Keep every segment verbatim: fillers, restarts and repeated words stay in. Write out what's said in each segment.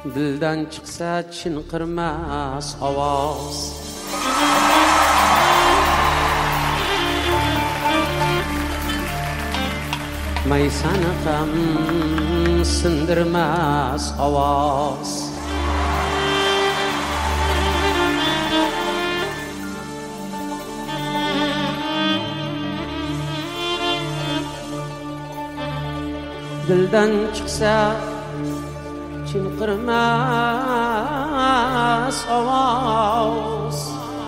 Dildan chiqsa chinqirmas ovoz, maysani ham sindirmas ovoz. Dildan chiqsa chinqirmas ovoz,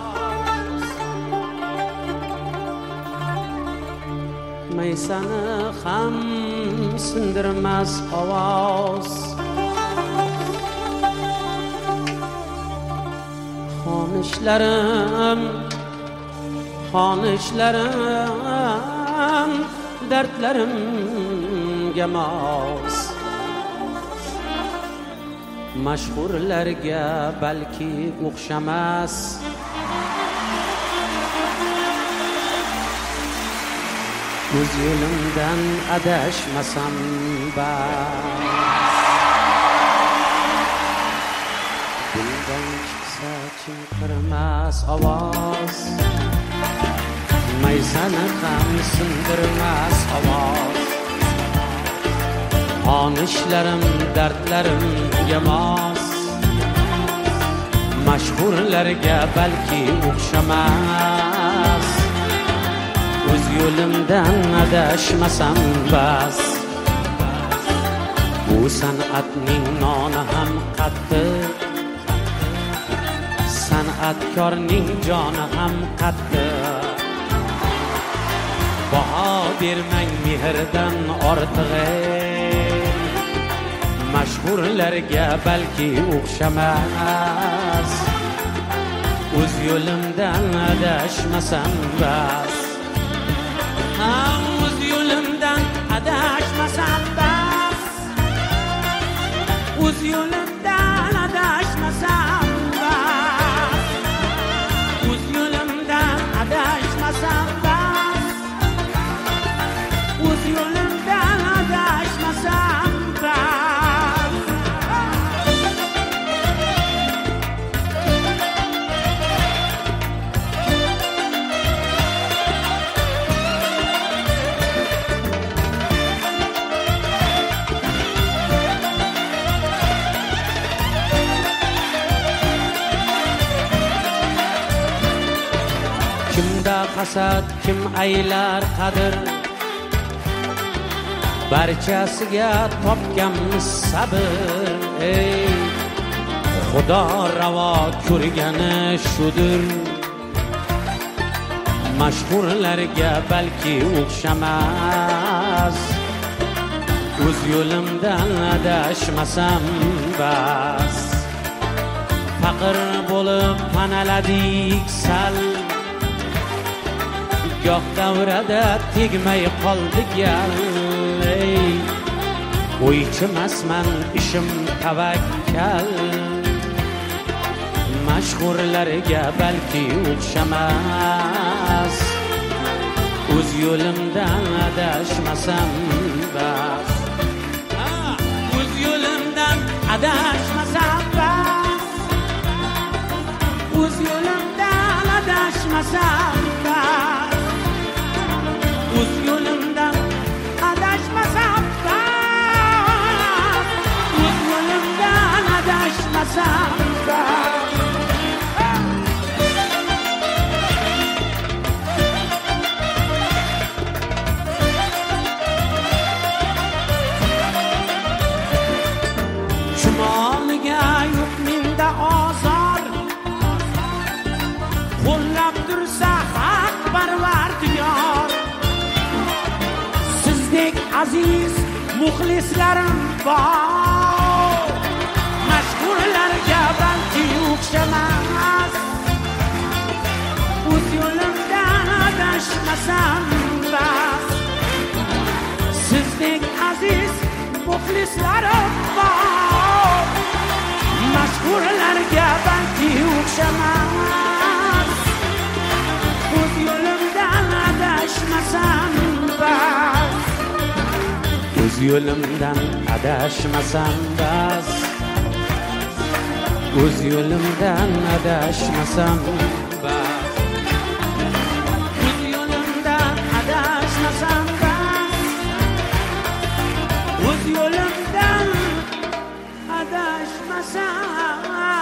maysani ham sindirmas ovoz. Xonishlarim, xonishlarim, dardlarimga mos. Mashhurlarga balki o'xshamas, o'z yo'limdan adashmasam bas. Dildan chiqsa chinqirmas ovoz, maysani ham sindirmas ovoz. Xonishlarim, dardlarimga mos. Mashhurlarga balki o'xshamas, o'z yo'limdan adashmasam bas. Bu san'atning noni ham qattiq, san'atkorning joni ham qattiq. Baho bermang mehrdan ortig'i, mashhurlarga balki o'xshamas, o'z yo'limdan adashmasam bas. O'z yo'limdan adashmasam bas, o'z yo'limdan adashmasam bas, o'z yo'limdan adashmasam bas, o'z yo'limdan adashmasam bas. Kimda hasad, kim aylar qadr, barchasiga topganmiz sabr. Ey Xudo ravo ko'rgani shudir, mashhurlarga balki o'xshamas, o'z yo'limdan adashmasam bas. Faqir bo'lib panaladik sal, goh davrada tegmay qoldik gal. Ey o'ychimasman, ishim tavakkal, mashhurlarga balki o'xshamas, o'z yo'limdan adashmasam bas. O'z yo'limdan adashmasam bas, o'z yo'limdan adashmasam bas, o'z yo'limdan adashmasam bas, o'z yo'limdan adashmasam bas. Chumoliga yo'q menda ozor, qo'llab tursa haq parvardigor. Sizdek aziz muxlislarim bor, mashhurlarga balki o'xshamas, o'z yo'limdan adashmasam bas. Sizdek aziz muxlislarim bor, mashhurlarga balki o'xshamas, o'z yo'limdan adashmasam bas, o'z yo'limdan adashmasam bas, o'z yo'limdan adashmasam bas, o'z yo'limdan adashmasam bas, o'z yo'limdan adashmasam